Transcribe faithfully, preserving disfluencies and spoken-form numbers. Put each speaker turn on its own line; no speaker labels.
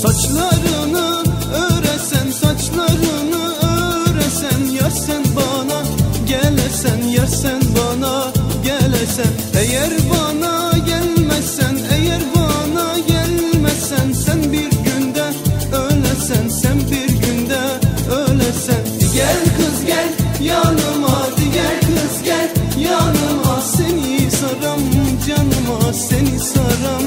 Saçlarını öresen, saçlarını öresen, yar sen bana gelesen, yar sen bana gelesen. Eğer bana gelmezsen, eğer bana gelmezsen, sen bir günde ölesen, sen bir günde ölesen. Gel kız gel yanıma, gel kız gel yanıma, seni saram canıma, seni saram